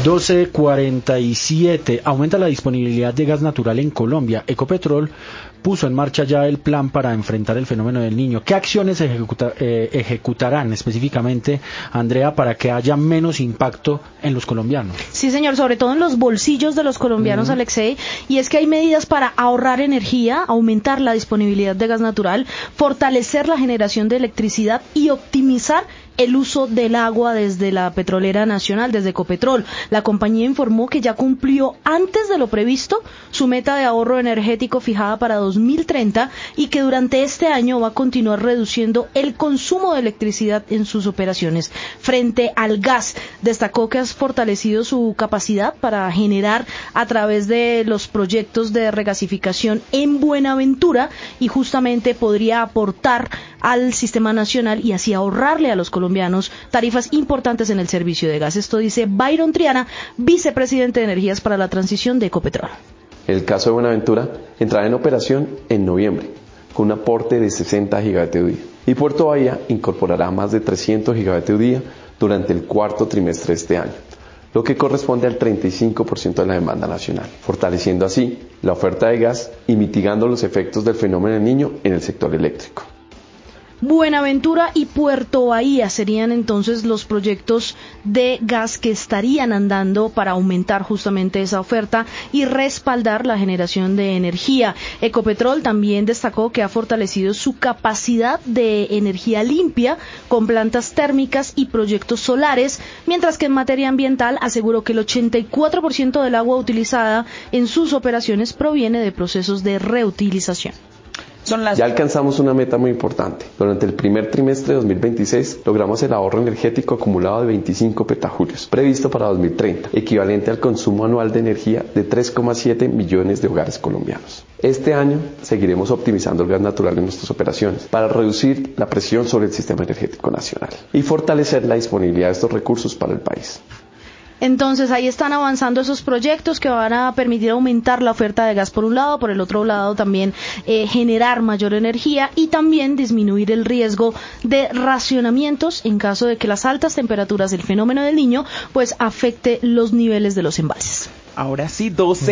12:47. Aumenta la disponibilidad de gas natural en Colombia. Ecopetrol puso en marcha ya el plan para enfrentar el fenómeno del Niño. ¿Qué acciones ejecutarán específicamente, Andrea, para que haya menos impacto en los colombianos? Sí, señor, sobre todo en los bolsillos de los colombianos, Alexei, y es que hay medidas para ahorrar energía, aumentar la disponibilidad de gas natural, fortalecer la generación de electricidad y optimizar el uso del agua desde la petrolera nacional, desde Ecopetrol. La compañía informó que ya cumplió antes de lo previsto su meta de ahorro energético fijada para 2030 y que durante este año va a continuar reduciendo el consumo de electricidad en sus operaciones. Frente al gas, destacó que ha fortalecido su capacidad para generar a través de los proyectos de regasificación en Buenaventura y justamente podría aportar al sistema nacional y así ahorrarle a los colombianos tarifas importantes en el servicio de gas. Esto dice Byron Triana, vicepresidente de Energías para la Transición de Ecopetrol. El caso de Buenaventura entrará en operación en noviembre con un aporte de 60 gigavatios día y Puerto Bahía incorporará más de 300 gigavatios día durante el cuarto trimestre de este año, lo que corresponde al 35% de la demanda nacional, fortaleciendo así la oferta de gas y mitigando los efectos del fenómeno del Niño en el sector eléctrico. Buenaventura y Puerto Bahía serían entonces los proyectos de gas que estarían andando para aumentar justamente esa oferta y respaldar la generación de energía. Ecopetrol también destacó que ha fortalecido su capacidad de energía limpia con plantas térmicas y proyectos solares, mientras que en materia ambiental aseguró que el 84% del agua utilizada en sus operaciones proviene de procesos de reutilización. Ya alcanzamos una meta muy importante. Durante el primer trimestre de 2026 logramos el ahorro energético acumulado de 25 petajulios, previsto para 2030, equivalente al consumo anual de energía de 3,7 millones de hogares colombianos. Este año seguiremos optimizando el gas natural en nuestras operaciones para reducir la presión sobre el sistema energético nacional y fortalecer la disponibilidad de estos recursos para el país. Entonces ahí están avanzando esos proyectos que van a permitir aumentar la oferta de gas por un lado, por el otro lado también generar mayor energía y también disminuir el riesgo de racionamientos en caso de que las altas temperaturas del fenómeno del Niño pues afecte los niveles de los embalses. Ahora sí, 12